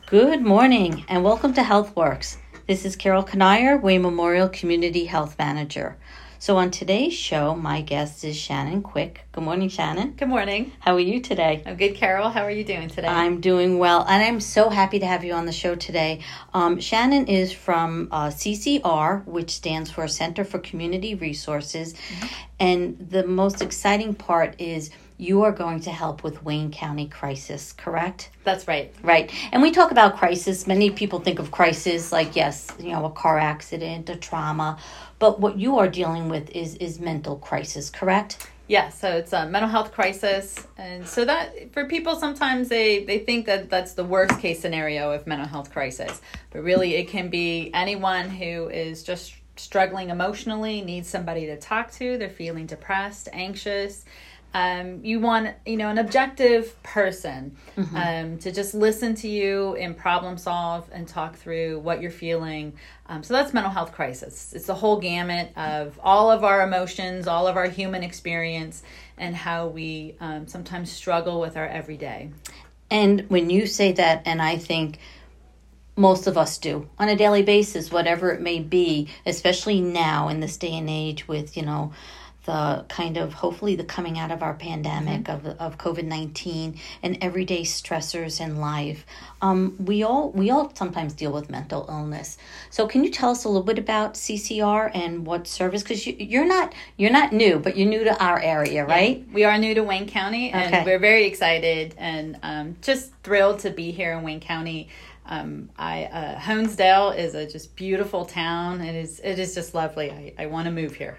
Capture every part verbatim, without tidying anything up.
Good morning and welcome to HealthWorks. This is Carol Kanier, Wayne Memorial Community Health Manager. So on today's show, my guest is Shannon Quick. Good morning, Shannon. Good morning. How are you today? I'm good, Carol. How are you doing today? I'm doing well, and I'm so happy to have you on the show today. Um, Shannon is from uh, C C R, which stands for Center for Community Resources, mm-hmm. and the most exciting part is you are going to help with Wayne County crisis, correct? That's right. Right. And we talk about crisis. Many people think of crisis like, yes, you know, a car accident, a trauma. But what you are dealing with is, is mental crisis, correct? Yeah, so it's a mental health crisis. And so that, for people, sometimes they, they think that that's the worst case scenario of mental health crisis. But really, it can be anyone who is just struggling emotionally, needs somebody to talk to. They're feeling depressed, anxious. Um, you want, you know, an objective person mm-hmm. um, to just listen to you and problem solve and talk through what you're feeling. Um, so that's mental health crisis. It's the whole gamut of all of our emotions, all of our human experience, and how we um, sometimes struggle with our everyday. And when you say that, and I think most of us do on a daily basis, whatever it may be, especially now in this day and age with, you know, the kind of, hopefully the coming out of our pandemic mm-hmm. of of COVID nineteen and everyday stressors in life. Um, we all we all sometimes deal with mental illness. So can you tell us a little bit about C C R and what service? Because you, you're not you're not new, but you're new to our area, right? Yeah, we are new to Wayne County, and okay. we're very excited and um, just thrilled to be here in Wayne County. Um, I uh, Honesdale is a just beautiful town. It is it is just lovely. I, I want to move here.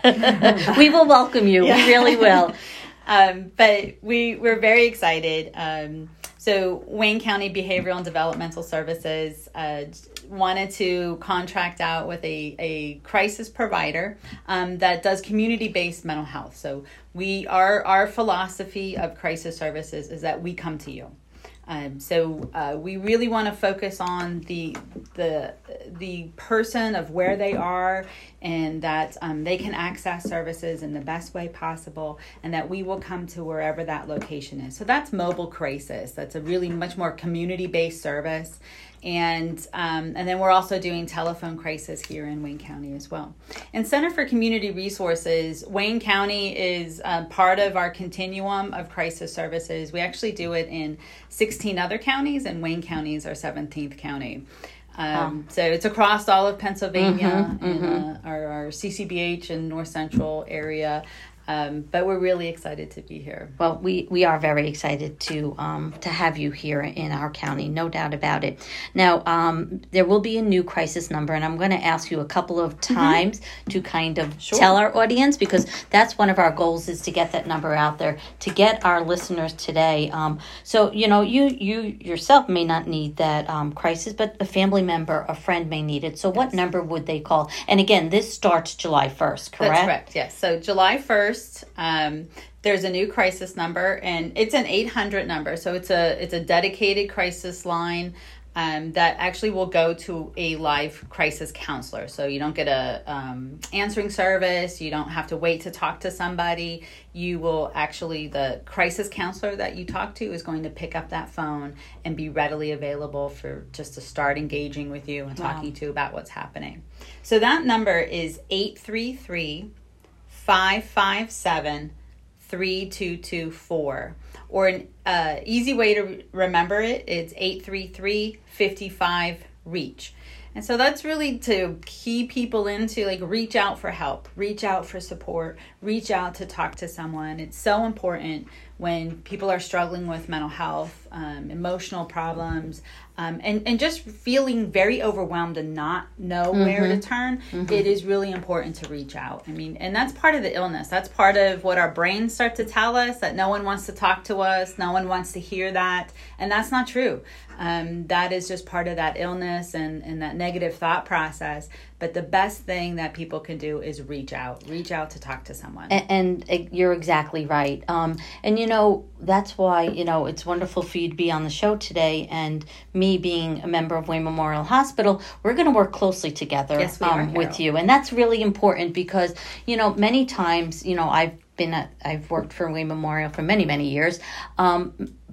We will welcome you. Yeah. We really will. um, but we we're very excited. Um, so Wayne County Behavioral and Developmental Services uh, wanted to contract out with a, a crisis provider um, that does community-based mental health. So we our our philosophy of crisis services is that we come to you. Um, so uh, we really want to focus on the the the person of where they are, and that um, they can access services in the best way possible, and that we will come to wherever that location is. So that's mobile crisis. That's a really much more community-based service. And um, and then we're also doing telephone crisis here in Wayne County as well. And Center for Community Resources, Wayne County is uh, part of our continuum of crisis services. We actually do it in sixteen other counties, and Wayne County is our seventeenth county. Um, oh. So it's across all of Pennsylvania mm-hmm, and mm-hmm. Uh, our, our C C B H and North Central area. Um, but we're really excited to be here. Well, we, we are very excited to um, to have you here in our county, no doubt about it. Now, um, there will be a new crisis number, and I'm going to ask you a couple of times mm-hmm. to kind of sure. tell our audience, because that's one of our goals, is to get that number out there, to get our listeners today. Um, so, you know, you, you yourself may not need that um, crisis, but a family member, a friend may need it. So yes. What number would they call? And again, this starts July first, correct? That's correct, yes. So July first. Um, there's a new crisis number, and it's an eight hundred number. So it's a it's a dedicated crisis line um, that actually will go to a live crisis counselor. So you don't get a um, answering service. You don't have to wait to talk to somebody. You will actually, the crisis counselor that you talk to is going to pick up that phone and be readily available for just to start engaging with you and wow. talking to you about what's happening. So that number is eight three three, five five seven, three two two four, or an uh, easy way to re- remember it, it's eight three three, five five, reach. And so that's really to key people into, like, reach out for help, reach out for support, reach out to talk to someone. It's so important when people are struggling with mental health, um, emotional problems, um, and, and just feeling very overwhelmed and not know mm-hmm. where to turn. Mm-hmm. It is really important to reach out. I mean, and that's part of the illness. That's part of what our brains start to tell us, that no one wants to talk to us, no one wants to hear that. And that's not true. Um, that is just part of that illness and, and that negative thought process. But the best thing that people can do is reach out, reach out to talk to someone. And, and you're exactly right. Um, and, you know, that's why, you know, it's wonderful for you to be on the show today. And me being a member of Wayne Memorial Hospital, we're going to work closely together yes, we um, are, with you. And that's really important because, you know, many times, you know, I've been, a, I've worked for Wayne Memorial for many, many years. Um,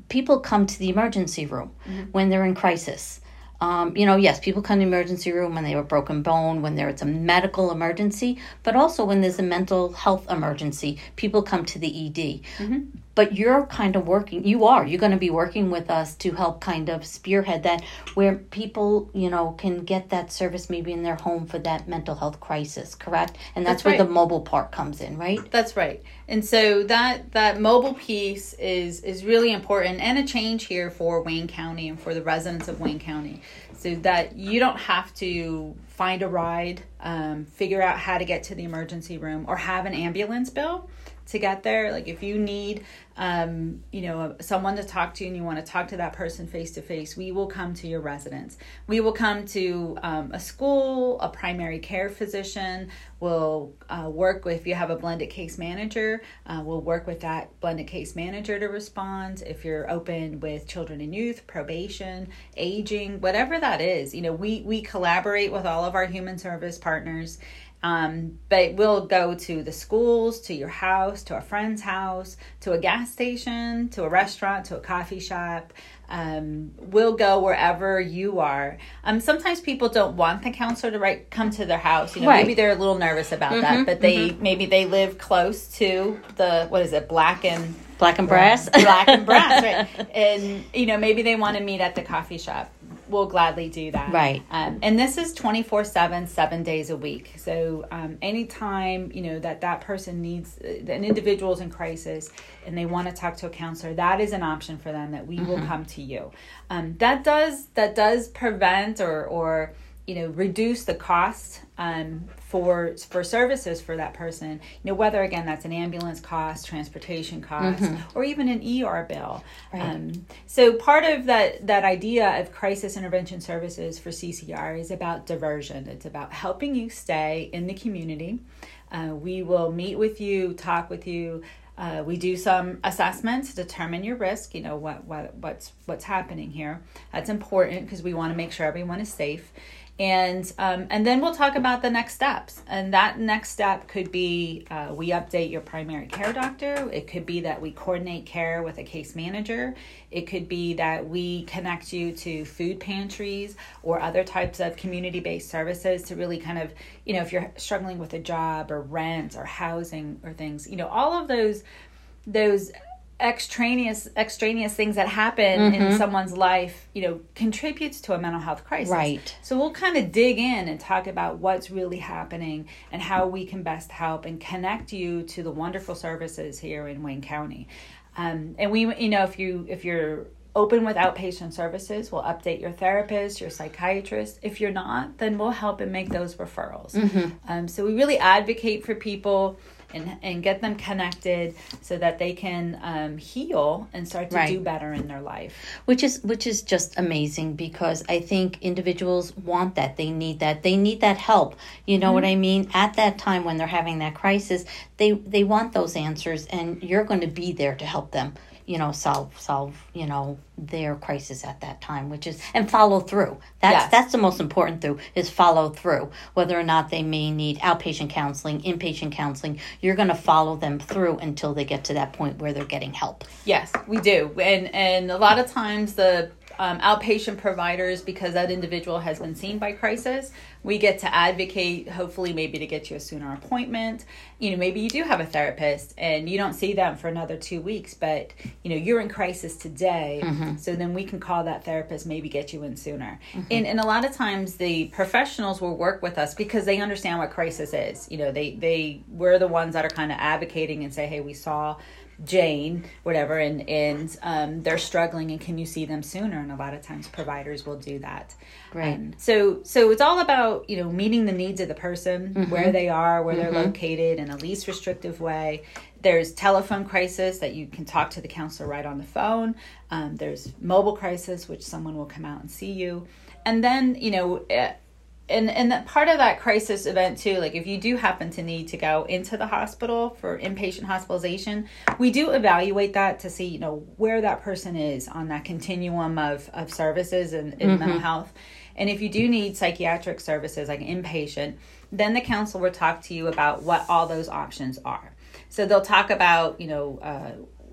people come to the emergency room Mm-hmm. when they're in crisis. Um, you know, yes, people come to the emergency room when they have a broken bone, when there's a medical emergency, but also when there's a mental health emergency, people come to the E D. Mm-hmm. But you're kind of working, you are, you're going to be working with us to help kind of spearhead that, where people, you know, can get that service maybe in their home for that mental health crisis, correct? And that's, That's where right. the mobile part comes in, right? That's right. And so that that mobile piece is is really important, and a change here for Wayne County and for the residents of Wayne County, so that you don't have to find a ride, um, figure out how to get to the emergency room, or have an ambulance bill to get there. Like if you need, um, you know, someone to talk to and you want to talk to that person face to face, we will come to your residence. We will come to um, a school, a primary care physician. We'll uh, work with, if you have a blended case manager, uh, we'll work with that blended case manager to respond. If you're open with children and youth, probation, aging, whatever that is, you know, we, we collaborate with all of our human service partners. Um, but we'll go to the schools, to your house, to a friend's house, to a gas station, to a restaurant, to a coffee shop. Um, we'll go wherever you are. Um, sometimes people don't want the counselor to right, come to their house. You know, Right. maybe they're a little nervous about Mm-hmm, that, but they mm-hmm. maybe they live close to the, what is it, black and Black and brass? black and brass, right? And you know, maybe they want to meet at the coffee shop. We'll gladly do that. Right. Um, and this is twenty-four seven, seven days a week. So um, anytime, you know, that that person needs, uh, an individual's in crisis and they want to talk to a counselor, that is an option for them, that we mm-hmm. will come to you. Um, that does, that does prevent or, or, you know, reduce the cost um, for for services for that person. You know, whether, again, that's an ambulance cost, transportation cost, mm-hmm. or even an E R bill. Right. Um, so part of that, that idea of crisis intervention services for C C R is about diversion. It's about helping you stay in the community. Uh, we will meet with you, talk with you. Uh, we do some assessments to determine your risk, you know, what, what what's what's happening here. That's important because we want to make sure everyone is safe. And um, and then we'll talk about the next steps. And that next step could be uh, we update your primary care doctor. It could be that we coordinate care with a case manager. It could be that we connect you to food pantries or other types of community-based services to really kind of, you know, if you're struggling with a job or rent or housing or things, you know, all of those those extraneous extraneous things that happen mm-hmm. in someone's life, you know, contributes to a mental health crisis. Right. So we'll kind of dig in and talk about what's really happening and how we can best help and connect you to the wonderful services here in Wayne County. Um, and we, you know, if you if you're open with outpatient services, we'll update your therapist, your psychiatrist. If you're not, then we'll help and make those referrals. Mm-hmm. Um, so we really advocate for people and and get them connected so that they can um, heal and start to right. do better in their life. Which is which is just amazing, because I think individuals want that. They need that. They need that help. You know mm-hmm. what I mean? At that time when they're having that crisis, they they want those answers, and you're going to be there to help them, you know, solve, solve, you know, their crisis at that time, which is, and follow through. That's, yes. that's the most important through, is follow through. Whether or not they may need outpatient counseling, inpatient counseling, you're going to follow them through until they get to that point where they're getting help. Yes, we do. And, and a lot of times the um, outpatient providers, because that individual has been seen by crisis, we get to advocate, hopefully maybe to get you a sooner appointment. You know, maybe you do have a therapist and you don't see them for another two weeks, but, you know, you're in crisis today. Mm-hmm. So then we can call that therapist, maybe get you in sooner. Mm-hmm. And, and a lot of times the professionals will work with us because they understand what crisis is. You know, they, they, we're the ones that are kind of advocating and say, hey, we saw Jane, whatever, and, and um, they're struggling, and can you see them sooner? And a lot of times providers will do that. Right. Um, so so it's all about, you know, meeting the needs of the person, mm-hmm. where they are, where mm-hmm. they're located in a least restrictive way. There's telephone crisis that you can talk to the counselor right on the phone. Um, there's mobile crisis, which someone will come out and see you. And then, you know, uh, And and that part of that crisis event too, like if you do happen to need to go into the hospital for inpatient hospitalization, we do evaluate that to see, you know, where that person is on that continuum of, of services in, in mm-hmm. mental health. And if you do need psychiatric services like inpatient, then the counselor will talk to you about what all those options are. So they'll talk about, you know, uh,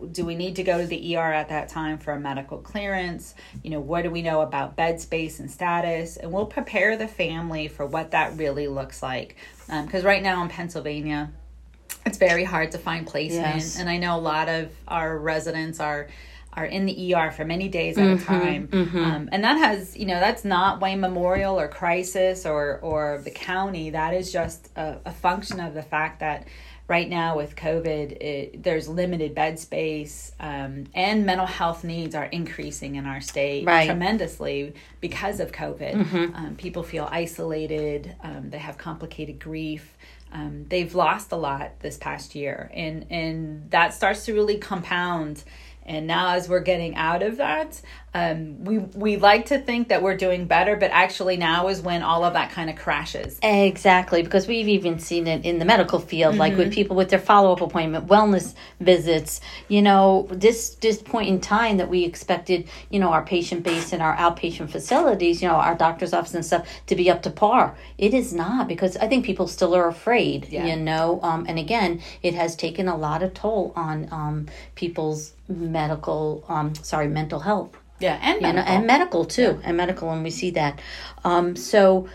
do we need to go to the E R at that time for a medical clearance? You know, what do we know about bed space and status? And we'll prepare the family for what that really looks like. Because um, right now in Pennsylvania, it's very hard to find placement. Yes. And I know a lot of our residents are are in the E R for many days at mm-hmm, a time. Mm-hmm. Um, and that has, you know, that's not Wayne Memorial or Crisis or, or the county. That is just a, a function of the fact that right now with COVID, it, there's limited bed space, um, and mental health needs are increasing in our state right. tremendously because of COVID. Mm-hmm. Um, people feel isolated. Um, they have complicated grief. Um, they've lost a lot this past year, and, and that starts to really compound. And now as we're getting out of that, um, we we like to think that we're doing better, but actually now is when all of that kind of crashes. Exactly, because we've even seen it in the medical field, mm-hmm. like with people with their follow-up appointment, wellness visits. You know, this this point in time that we expected, you know, our patient base and our outpatient facilities, you know, our doctor's office and stuff to be up to par. It is not, because I think people still are afraid, yeah. you know. Um, and again, it has taken a lot of toll on um, people's medical, um, sorry, mental health. Yeah, and medical. You know, and medical too, yeah. and medical, and we see that. Um, so,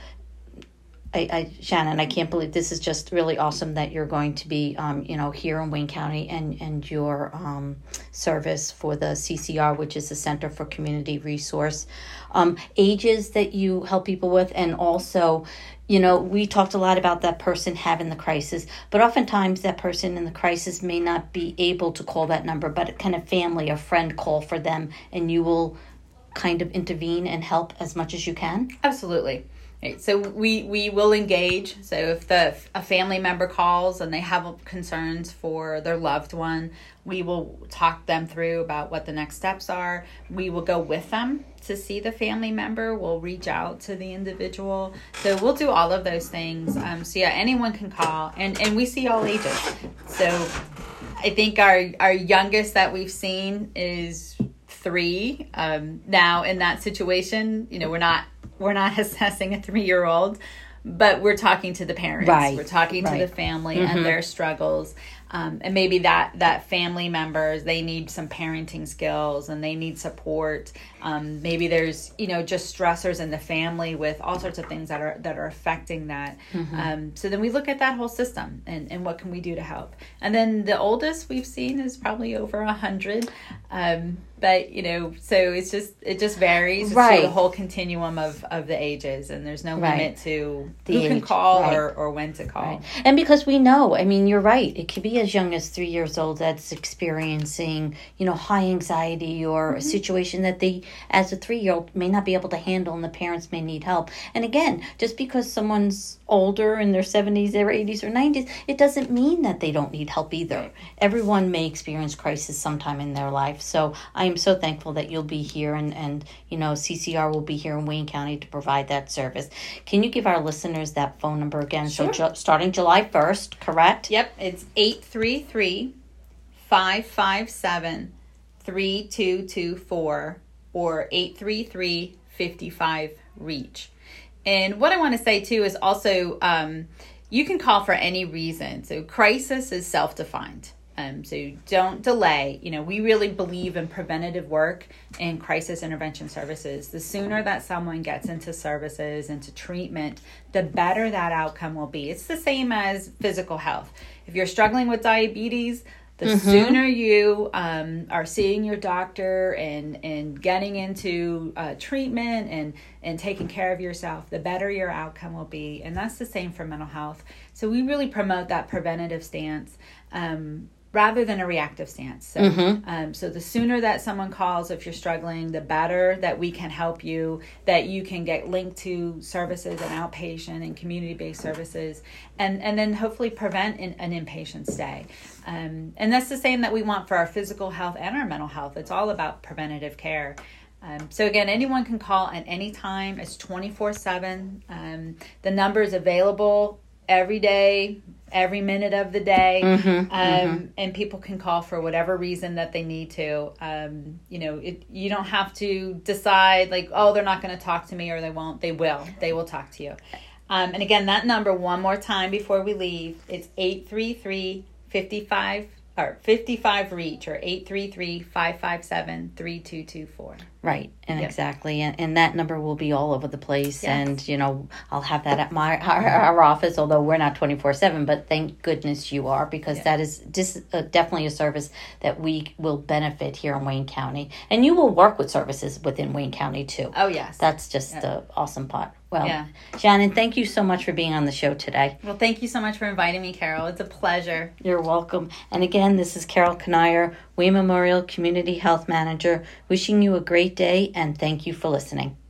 I, I, Shannon, I can't believe this is just really awesome that you're going to be, um, you know, here in Wayne County, and and your um, service for the C C R, which is the Center for Community Resource, um, ages that you help people with, and also, you know, we talked a lot about that person having the crisis, but oftentimes that person in the crisis may not be able to call that number, but can a family, a friend call for them, and you will kind of intervene and help as much as you can? Absolutely. Right. So we, we will engage. So if the a family member calls and they have concerns for their loved one, we will talk them through about what the next steps are. We will go with them to see the family member. We'll reach out to the individual. So we'll do all of those things. Um, so yeah, anyone can call, and, and we see all ages. So I think our, our youngest that we've seen is three. Um, now in that situation, you know, we're not We're not assessing a three-year-old, but we're talking to the parents. Right. We're talking right. to the family mm-hmm. and their struggles. Um, and maybe that, that family members, they need some parenting skills and they need support. Um, maybe there's, you know, just stressors in the family with all sorts of things that are that are affecting that. Mm-hmm. Um, so then we look at that whole system and, and what can we do to help. And then the oldest we've seen is probably over a hundred. Um, but, you know, so it's just, it just varies. Right. It's the whole continuum of, of the ages, and there's no right. limit to the who age. can call right. or, or when to call. Right. And because we know, I mean, you're right. It could be as young as three years old that's experiencing, you know, high anxiety or mm-hmm. a situation that they, as a three-year-old, may not be able to handle, and the parents may need help. And again, just because someone's older in their seventies or eighties or nineties, it doesn't mean that they don't need help either. Everyone may experience crisis sometime in their life. So I am so thankful that you'll be here, and, and you know, C C R will be here in Wayne County to provide that service. Can you give our listeners that phone number again? Sure. So ju- starting July first, correct? Yep. It's eight three three, five five seven, three two two four or eight three three, five five, REACH. And what I want to say too is also um, you can call for any reason. So crisis is self-defined. Um, so don't delay. You know, we really believe in preventative work and crisis intervention services. The sooner that someone gets into services, into treatment, the better that outcome will be. It's the same as physical health. If you're struggling with diabetes, the mm-hmm. sooner you um, are seeing your doctor and, and getting into uh, treatment and, and taking care of yourself, the better your outcome will be. And that's the same for mental health. So we really promote that preventative stance um, rather than a reactive stance. So, mm-hmm. um, so the sooner that someone calls, if you're struggling, the better that we can help you, that you can get linked to services and outpatient and community-based services, and, and then hopefully prevent an, an inpatient stay. Um, and that's the same that we want for our physical health and our mental health. It's all about preventative care. Um, so again, anyone can call at any time. It's twenty-four seven. Um, the number is available every day, every minute of the day. Mm-hmm, um, mm-hmm. And people can call for whatever reason that they need to. Um, you know, it, you don't have to decide like, oh, they're not going to talk to me, or they won't. They will. They will talk to you. Um, and again, that number one more time before we leave, it's eight three three, five five, or fifty-five REACH or eight three three, five five seven, three two two four. Right, and Yep. exactly, and, and that number will be all over the place, Yes. and you know I'll have that at my our, our office. Although we're not twenty four seven, but thank goodness you are, because Yeah. that is dis, uh, definitely a service that we will benefit here in Wayne County, and you will work with services within Wayne County too. Oh, yes. That's just Yeah. the awesome part. Well, Yeah. Shannon, thank you so much for being on the show today. Well, thank you so much for inviting me, Carol. It's a pleasure. You're welcome. And again, this is Carol Kanier, Wayne Memorial Community Health Manager, wishing you a great day, and thank you for listening.